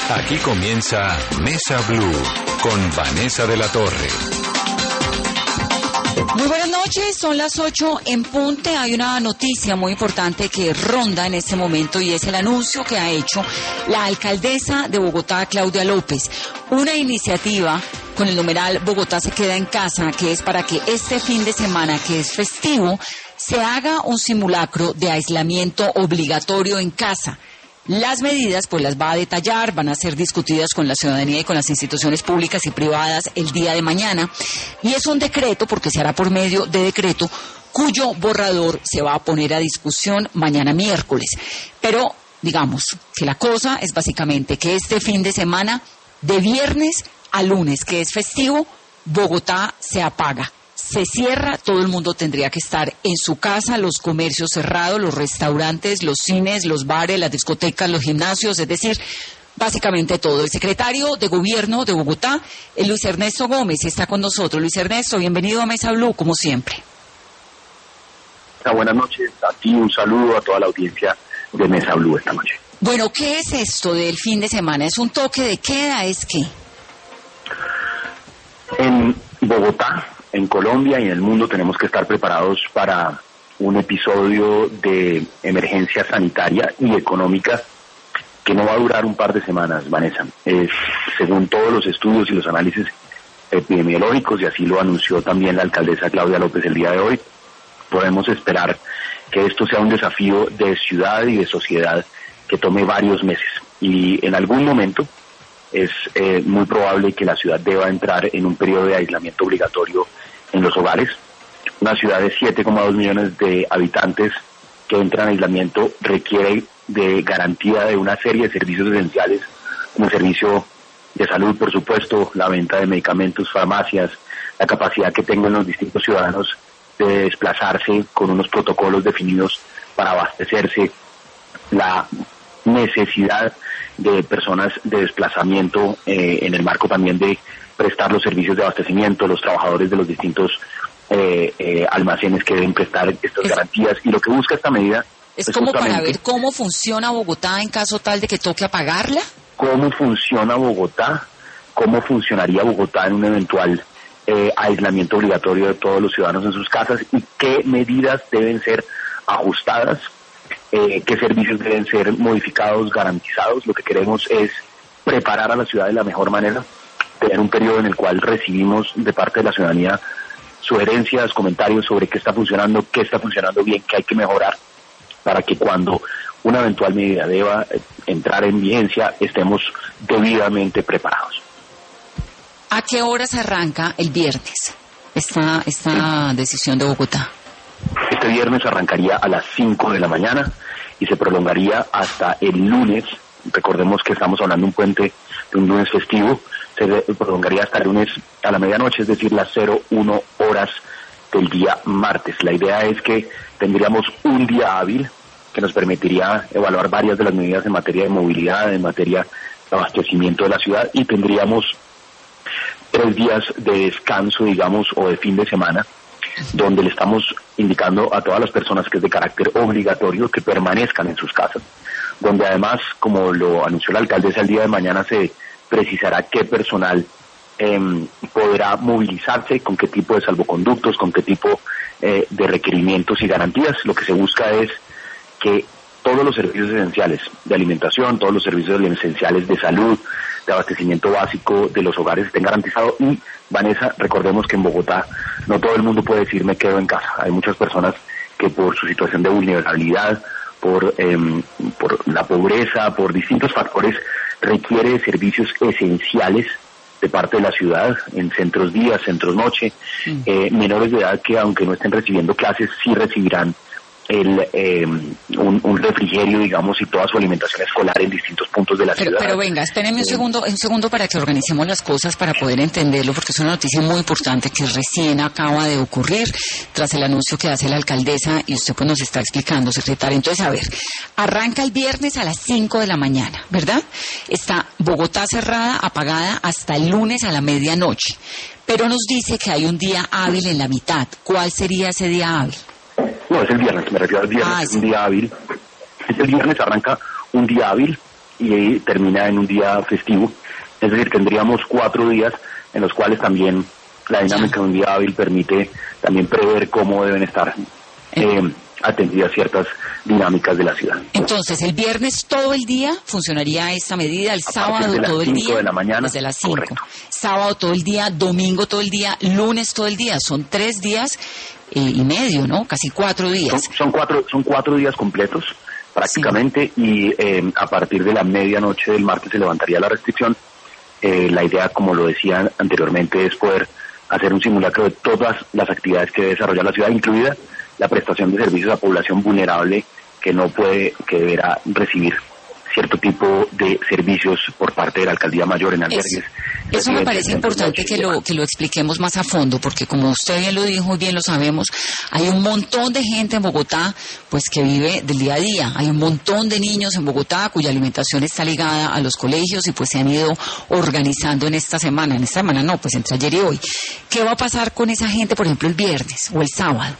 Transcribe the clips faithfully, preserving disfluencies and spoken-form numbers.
Aquí comienza Mesa Blue con Vanessa de la Torre. Muy buenas noches, son las ocho en punto. Hay una noticia muy importante que ronda en este momento y es el anuncio que ha hecho la alcaldesa de Bogotá, Claudia López. Una iniciativa con el numeral Bogotá se queda en casa, que es para que este fin de semana, que es festivo, se haga un simulacro de aislamiento obligatorio en casa. Las medidas, pues las va a detallar, van a ser discutidas con la ciudadanía y con las instituciones públicas y privadas el día de mañana. Y es un decreto, porque se hará por medio de decreto, cuyo borrador se va a poner a discusión mañana miércoles. Pero, digamos, que la cosa es básicamente que este fin de semana, de viernes a lunes, que es festivo, Bogotá se apaga. Se cierra, todo el mundo tendría que estar en su casa, los comercios cerrados, los restaurantes, los cines, los bares, las discotecas, los gimnasios, es decir, básicamente todo. El secretario de Gobierno de Bogotá, el Luis Ernesto Gómez, está con nosotros. Luis Ernesto, bienvenido a Mesa Blue, como siempre. Buenas noches, a ti un saludo a toda la audiencia de Mesa Blue esta noche. Bueno, ¿qué es esto del fin de semana? ¿Es un toque de queda? ¿Es qué? En Bogotá, en Colombia y en el mundo tenemos que estar preparados para un episodio de emergencia sanitaria y económica que no va a durar un par de semanas, Vanessa. Es, según todos los estudios y los análisis epidemiológicos, y así lo anunció también la alcaldesa Claudia López el día de hoy, podemos esperar que esto sea un desafío de ciudad y de sociedad que tome varios meses. Y en algún momento es eh, muy probable que la ciudad deba entrar en un periodo de aislamiento obligatorio en los hogares. Una ciudad de siete coma dos millones de habitantes que entra en aislamiento requiere de garantía de una serie de servicios esenciales, como el servicio de salud, por supuesto, la venta de medicamentos, farmacias, la capacidad que tengan los distintos ciudadanos de desplazarse con unos protocolos definidos para abastecerse, la necesidad de personas de desplazamiento eh, en el marco también de prestar los servicios de abastecimiento, los trabajadores de los distintos eh, eh, almacenes que deben prestar estas es, garantías, y lo que busca esta medida es, es como para ver cómo funciona Bogotá en caso tal de que toque apagarla. Cómo funciona Bogotá, cómo funcionaría Bogotá en un eventual eh, aislamiento obligatorio de todos los ciudadanos en sus casas y qué medidas deben ser ajustadas. Eh, qué servicios deben ser modificados, garantizados. Lo que queremos es preparar a la ciudad de la mejor manera, tener un periodo en el cual recibimos de parte de la ciudadanía sugerencias, comentarios sobre qué está funcionando, qué está funcionando bien, qué hay que mejorar, para que cuando una eventual medida deba entrar en vigencia estemos debidamente preparados. ¿A qué horas arranca el viernes esta, esta decisión de Bogotá? Este viernes arrancaría a las cinco de la mañana y se prolongaría hasta el lunes. Recordemos que estamos hablando de un puente, de un lunes festivo. Se prolongaría hasta el lunes a la medianoche, es decir, las cero uno horas del día martes. La idea es que tendríamos un día hábil que nos permitiría evaluar varias de las medidas en materia de movilidad, en materia de abastecimiento de la ciudad, y tendríamos tres días de descanso, digamos, o de fin de semana, donde le estamos indicando a todas las personas que es de carácter obligatorio que permanezcan en sus casas, donde además, como lo anunció la alcaldesa el día de mañana, se precisará qué personal eh, podrá movilizarse, con qué tipo de salvoconductos, con qué tipo eh, de requerimientos y garantías. Lo que se busca es que todos los servicios esenciales de alimentación, todos los servicios esenciales de salud, de abastecimiento básico de los hogares estén garantizados. Y, Vanessa, recordemos que en Bogotá no todo el mundo puede decir me quedo en casa. Hay muchas personas que por su situación de vulnerabilidad, por, eh, por la pobreza, por distintos factores, requiere de servicios esenciales de parte de la ciudad, en centros día, centros noche, mm. eh, menores de edad que aunque no estén recibiendo clases, sí recibirán el eh, un, un refrigerio, digamos, y toda su alimentación escolar en distintos puntos de la pero, ciudad. Pero venga, espérenme un segundo, un segundo para que organicemos las cosas para poder entenderlo, porque es una noticia muy importante que recién acaba de ocurrir tras el anuncio que hace la alcaldesa y usted pues nos está explicando, secretaria. Entonces, a ver, arranca el viernes a las cinco de la mañana, ¿verdad? Está Bogotá cerrada, apagada hasta el lunes a la medianoche, pero nos dice que hay un día hábil en la mitad. ¿Cuál sería ese día hábil? No, es el viernes, me refiero al viernes, ah, es un día hábil. Es el viernes, arranca un día hábil y termina en un día festivo. Es decir, tendríamos cuatro días en los cuales también la dinámica de un día hábil permite también prever cómo deben estar eh, atendidas ciertas dinámicas de la ciudad. Entonces, el viernes todo el día funcionaría esta medida, el sábado todo el día, de la mañana, desde las cinco, correcto. Sábado todo el día, domingo todo el día, lunes todo el día, son tres días eh, y medio, ¿no? Casi cuatro días. Son, son cuatro, son cuatro días completos prácticamente, sí. Y eh, a partir de la medianoche del martes se levantaría la restricción. Eh, la idea, como lo decía anteriormente, es poder hacer un simulacro de todas las actividades que desarrolla la ciudad, incluida la prestación de servicios a población vulnerable que no puede, que deberá recibir cierto tipo de servicios por parte de la Alcaldía Mayor en albergues. Eso, eso me parece importante que lo, que lo expliquemos más a fondo, porque como usted bien lo dijo y bien lo sabemos, hay un montón de gente en Bogotá pues que vive del día a día. Hay un montón de niños en Bogotá cuya alimentación está ligada a los colegios y pues se han ido organizando en esta semana. En esta semana no, pues entre ayer y hoy. ¿Qué va a pasar con esa gente, por ejemplo, el viernes o el sábado?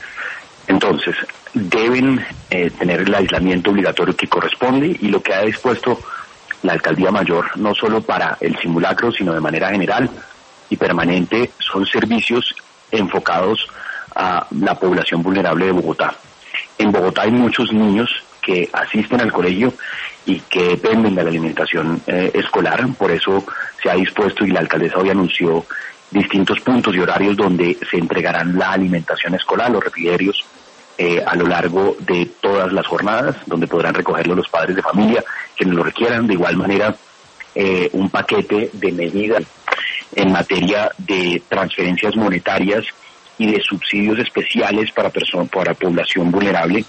Entonces, deben eh, tener el aislamiento obligatorio que corresponde, y lo que ha dispuesto la Alcaldía Mayor, no solo para el simulacro, sino de manera general y permanente, son servicios enfocados a la población vulnerable de Bogotá. En Bogotá hay muchos niños que asisten al colegio y que dependen de la alimentación eh, escolar, por eso se ha dispuesto, y la alcaldesa hoy anunció distintos puntos y horarios donde se entregarán la alimentación escolar, los refrigerios, eh, a lo largo de todas las jornadas, donde podrán recogerlo los padres de familia, quienes lo requieran. De igual manera, eh, un paquete de medidas en materia de transferencias monetarias y de subsidios especiales para personas, para población vulnerable.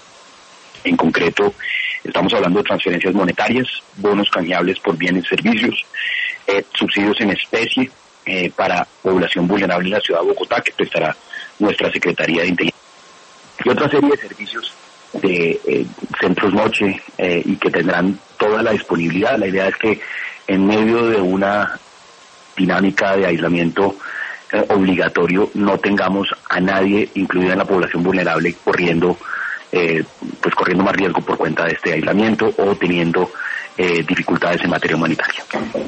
En concreto, estamos hablando de transferencias monetarias, bonos canjeables por bienes y servicios, eh, subsidios en especie, Eh, para población vulnerable en la ciudad de Bogotá, que prestará nuestra Secretaría de Inteligencia, y otra serie de servicios de eh, centros noche eh, y que tendrán toda la disponibilidad. La idea es que en medio de una dinámica de aislamiento eh, obligatorio no tengamos a nadie, incluida en la población vulnerable, corriendo eh, pues corriendo más riesgo por cuenta de este aislamiento o teniendo eh, dificultades en materia humanitaria.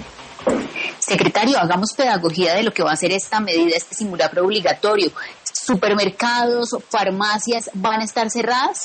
Secretario, hagamos pedagogía de lo que va a ser esta medida, este simulacro obligatorio. ¿Supermercados, farmacias van a estar cerradas?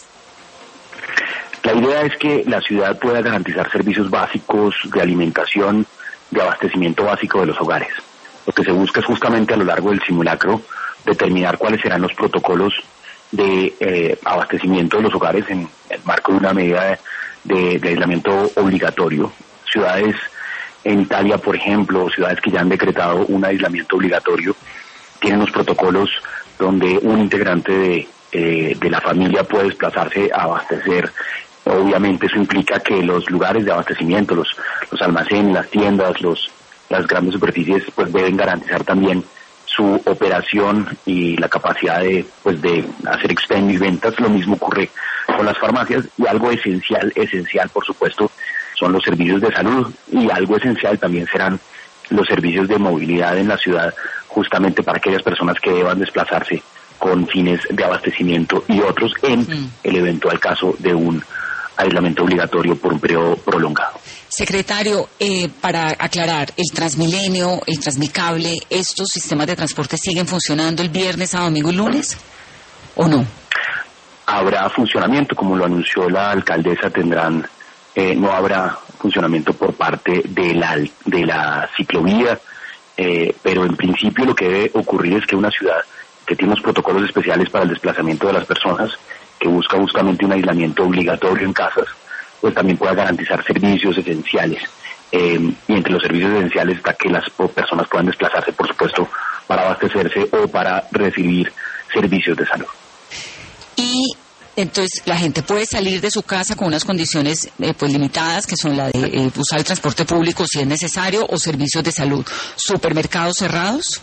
La idea es que la ciudad pueda garantizar servicios básicos de alimentación, de abastecimiento básico de los hogares. Lo que se busca es justamente a lo largo del simulacro determinar cuáles serán los protocolos de eh, abastecimiento de los hogares en el marco de una medida de, de, de aislamiento obligatorio. Ciudades en Italia, por ejemplo, ciudades que ya han decretado un aislamiento obligatorio, tienen los protocolos donde un integrante de, eh, de la familia puede desplazarse a abastecer. Obviamente eso implica que los lugares de abastecimiento, los, los almacenes, las tiendas, los, las grandes superficies, pues deben garantizar también su operación y la capacidad de, pues de hacer expendio y ventas. Lo mismo ocurre con las farmacias, y algo esencial, esencial por supuesto, son los servicios de salud, y algo esencial también serán los servicios de movilidad en la ciudad, justamente para aquellas personas que deban desplazarse con fines de abastecimiento y otros en mm. el eventual caso de un aislamiento obligatorio por un periodo prolongado. Secretario, eh, para aclarar, el Transmilenio, el Transmicable, ¿estos sistemas de transporte siguen funcionando el viernes, sábado, domingo y lunes o no? Habrá funcionamiento, como lo anunció la alcaldesa, tendrán Eh, no habrá funcionamiento por parte de la, de la ciclovía, eh, pero en principio lo que debe ocurrir es que una ciudad que tiene unos protocolos especiales para el desplazamiento de las personas, que busca justamente un aislamiento obligatorio en casas, pues también pueda garantizar servicios esenciales. Eh, y entre los servicios esenciales está que las personas puedan desplazarse, por supuesto, para abastecerse o para recibir servicios de salud. Y entonces la gente puede salir de su casa con unas condiciones eh, pues limitadas, que son la de eh, usar el transporte público si es necesario, o servicios de salud. ¿Supermercados cerrados?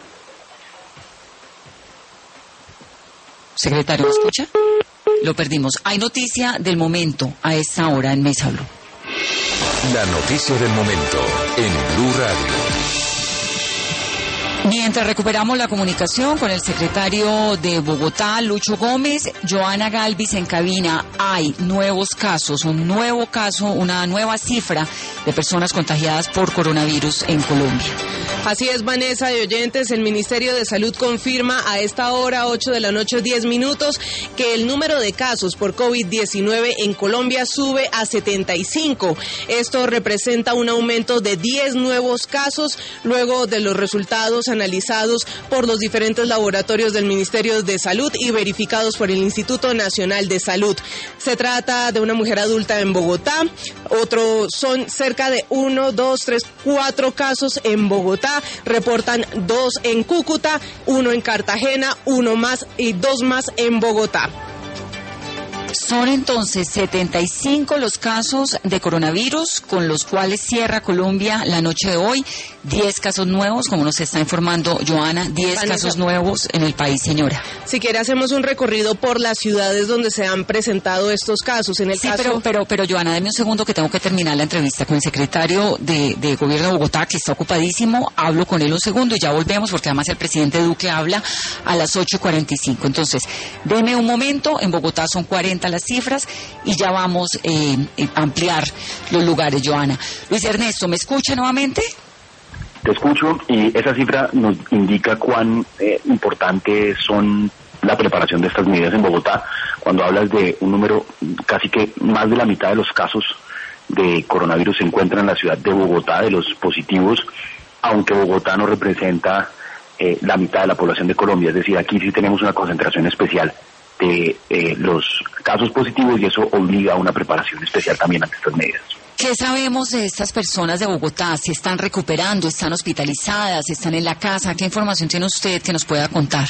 Secretario, ¿me escucha? Lo perdimos. Hay noticia del momento a esta hora en Mesa Blue. La noticia del momento en Blue Radio. Mientras recuperamos la comunicación con el secretario de Bogotá, Lucho Gómez, Joana Galvis en cabina, hay nuevos casos, un nuevo caso, una nueva cifra de personas contagiadas por coronavirus en Colombia. Así es, Vanessa, de oyentes, el Ministerio de Salud confirma a esta hora, ocho de la noche, diez minutos, que el número de casos por COVID diecinueve en Colombia sube a setenta y cinco. Esto representa un aumento de diez nuevos casos luego de los resultados analizados por los diferentes laboratorios del Ministerio de Salud y verificados por el Instituto Nacional de Salud. Se trata de una mujer adulta en Bogotá, otro son cerca de uno, dos, tres, cuatro casos en Bogotá. Reportan dos en Cúcuta, uno en Cartagena, uno más y dos más en Bogotá. Son entonces setenta y cinco los casos de coronavirus con los cuales cierra Colombia la noche de hoy. diez casos nuevos, como nos está informando Joana, diez Vanessa. Casos nuevos en el país, señora. Si quiere hacemos un recorrido por las ciudades donde se han presentado estos casos. En el sí, caso... pero, pero, pero Joana, deme un segundo que tengo que terminar la entrevista con el secretario de, de Gobierno de Bogotá, que está ocupadísimo. Hablo con él un segundo y ya volvemos, porque además el presidente Duque habla a las ocho y cuarenta y cinco. Entonces, deme un momento, en Bogotá son cuarenta las cifras y ya vamos eh, a ampliar los lugares, Joana. Luis Ernesto, ¿me escucha nuevamente? Te escucho, y esa cifra nos indica cuán eh, importante son la preparación de estas medidas en Bogotá. Cuando hablas de un número, casi que más de la mitad de los casos de coronavirus se encuentran en la ciudad de Bogotá, de los positivos, aunque Bogotá no representa eh, la mitad de la población de Colombia. Es decir, aquí sí tenemos una concentración especial de eh, los casos positivos y eso obliga a una preparación especial también ante estas medidas. ¿Qué sabemos de estas personas de Bogotá? ¿Si están recuperando, están hospitalizadas, están en la casa? ¿Qué información tiene usted que nos pueda contar?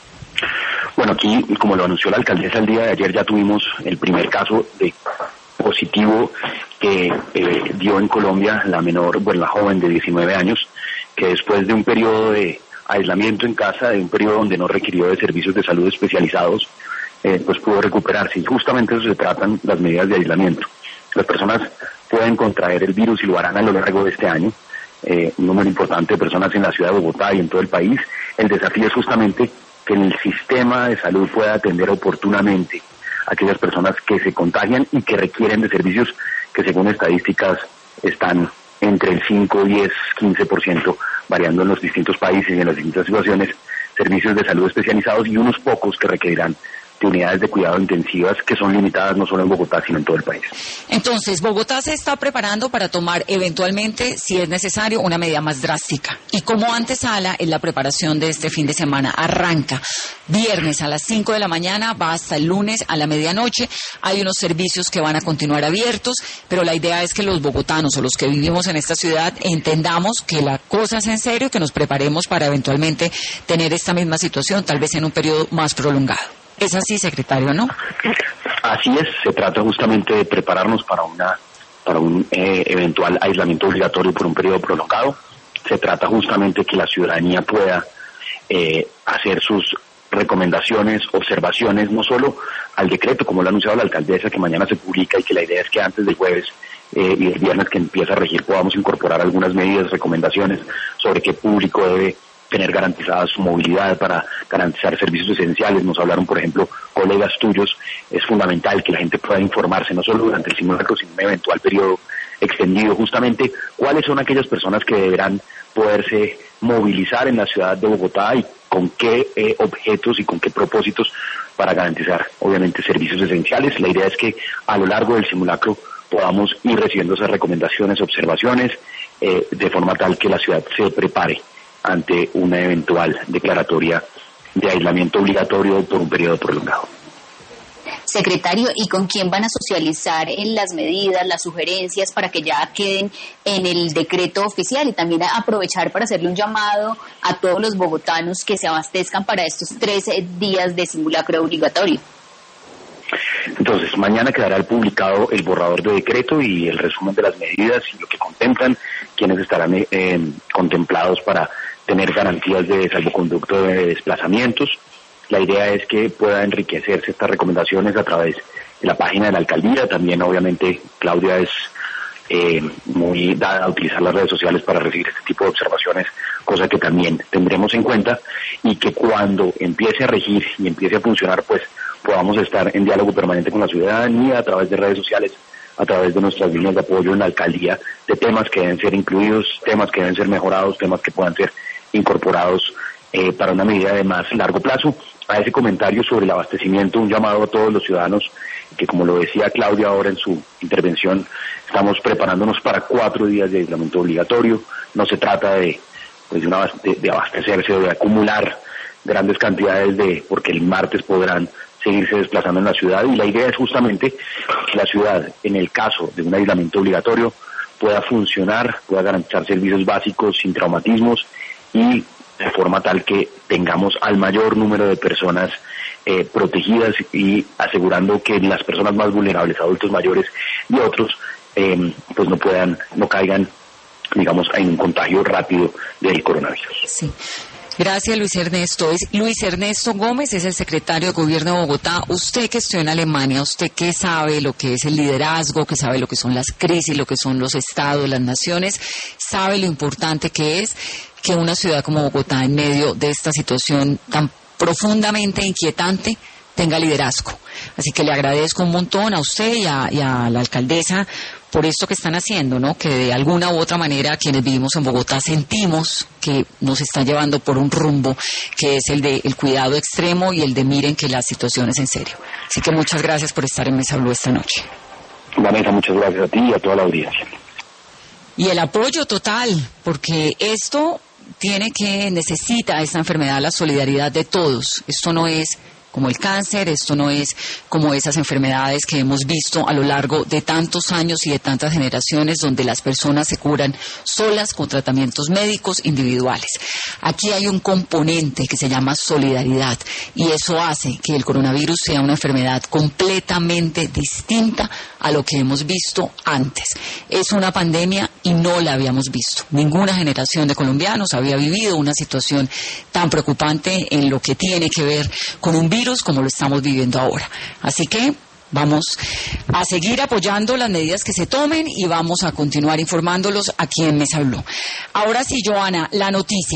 Bueno, aquí, como lo anunció la alcaldesa el día de ayer, ya tuvimos el primer caso de positivo que eh, dio en Colombia la menor, bueno, la joven de diecinueve años, que después de un periodo de aislamiento en casa, de un periodo donde no requirió de servicios de salud especializados, eh, pues pudo recuperarse. Y justamente eso se tratan las medidas de aislamiento. Las personas pueden contraer el virus y lo harán a lo largo de este año. Eh, un número importante de personas en la ciudad de Bogotá y en todo el país. El desafío es justamente que el sistema de salud pueda atender oportunamente a aquellas personas que se contagian y que requieren de servicios que, según estadísticas, están entre el cinco, diez, quince por ciento, variando en los distintos países y en las distintas situaciones, servicios de salud especializados y unos pocos que requerirán de unidades de cuidado intensivas que son limitadas no solo en Bogotá, sino en todo el país. Entonces, Bogotá se está preparando para tomar eventualmente, si es necesario, una medida más drástica. Y como antesala en la preparación de este fin de semana, arranca viernes a las cinco de la mañana, va hasta el lunes a la medianoche. Hay unos servicios que van a continuar abiertos, pero la idea es que los bogotanos o los que vivimos en esta ciudad entendamos que la cosa es en serio y que nos preparemos para eventualmente tener esta misma situación, tal vez en un periodo más prolongado. Es así, secretario, ¿no? Así es, se trata justamente de prepararnos para una para un eh, eventual aislamiento obligatorio por un periodo prolongado. Se trata justamente que la ciudadanía pueda eh, hacer sus recomendaciones, observaciones, no solo al decreto, como lo ha anunciado la alcaldesa, que mañana se publica y que la idea es que antes del jueves eh, y el viernes que empieza a regir podamos incorporar algunas medidas, recomendaciones sobre qué público debe tener garantizada su movilidad para garantizar servicios esenciales. Nos hablaron, por ejemplo, colegas tuyos. Es fundamental que la gente pueda informarse, no solo durante el simulacro, sino en un eventual periodo extendido, justamente cuáles son aquellas personas que deberán poderse movilizar en la ciudad de Bogotá y con qué eh, objetos y con qué propósitos para garantizar, obviamente, servicios esenciales. La idea es que a lo largo del simulacro podamos ir recibiendo esas recomendaciones, observaciones, eh, de forma tal que la ciudad se prepare ante una eventual declaratoria de aislamiento obligatorio por un periodo prolongado. Secretario, ¿y con quién van a socializar en las medidas, las sugerencias para que ya queden en el decreto oficial? Y también aprovechar para hacerle un llamado a todos los bogotanos que se abastezcan para estos trece días de simulacro obligatorio. Entonces, mañana quedará publicado el borrador de decreto y el resumen de las medidas y lo que contemplan, quienes estarán eh, contemplados para tener garantías de salvoconducto de desplazamientos. La idea es que pueda enriquecerse estas recomendaciones a través de la página de la alcaldía. También, obviamente, Claudia es eh, muy dada a utilizar las redes sociales para recibir este tipo de observaciones cosa que también tendremos en cuenta, y que cuando empiece a regir y empiece a funcionar, pues podamos estar en diálogo permanente con la ciudadanía a través de redes sociales, a través de nuestras líneas de apoyo en la alcaldía, de temas que deben ser incluidos, temas que deben ser mejorados, temas que puedan ser incorporados eh, para una medida de más largo plazo. A ese comentario sobre el abastecimiento, un llamado a todos los ciudadanos, que como lo decía Claudia ahora en su intervención, estamos preparándonos para cuatro días de aislamiento obligatorio. No se trata de, pues, de, una, de, de abastecerse o de acumular grandes cantidades de, porque el martes podrán seguirse desplazando en la ciudad, y la idea es justamente que la ciudad, en el caso de un aislamiento obligatorio, pueda funcionar, pueda garantizar servicios básicos sin traumatismos, y de forma tal que tengamos al mayor número de personas eh, protegidas, y asegurando que las personas más vulnerables, adultos mayores y otros, eh, pues no puedan, no caigan, digamos, en un contagio rápido del coronavirus. Sí. Gracias, Luis Ernesto. Es Luis Ernesto Gómez, es el secretario de Gobierno de Bogotá. Usted que estudió en Alemania, usted que sabe lo que es el liderazgo, que sabe lo que son las crisis, lo que son los estados, las naciones, sabe lo importante que es que una ciudad como Bogotá, en medio de esta situación tan profundamente inquietante, tenga liderazgo. Así que le agradezco un montón a usted y a, y a la alcaldesa por esto que están haciendo, ¿no? Que de alguna u otra manera quienes vivimos en Bogotá sentimos que nos está llevando por un rumbo que es el de el cuidado extremo y el de miren que la situación es en serio. Así que muchas gracias por estar en Mesa Blue esta noche. Vanessa, muchas gracias a ti y a toda la audiencia. Y el apoyo total, porque esto tiene que, necesita esta enfermedad la solidaridad de todos. Esto no es como el cáncer, esto no es como esas enfermedades que hemos visto a lo largo de tantos años y de tantas generaciones, donde las personas se curan solas con tratamientos médicos individuales. Aquí hay un componente que se llama solidaridad, y eso hace que el coronavirus sea una enfermedad completamente distinta a lo que hemos visto antes. Es una pandemia y no la habíamos visto. Ninguna generación de colombianos había vivido una situación tan preocupante en lo que tiene que ver con un virus como lo estamos viviendo ahora. Así que vamos a seguir apoyando las medidas que se tomen y vamos a continuar informándolos aquí en Mesa Blue. Ahora sí, Joana, la noticia.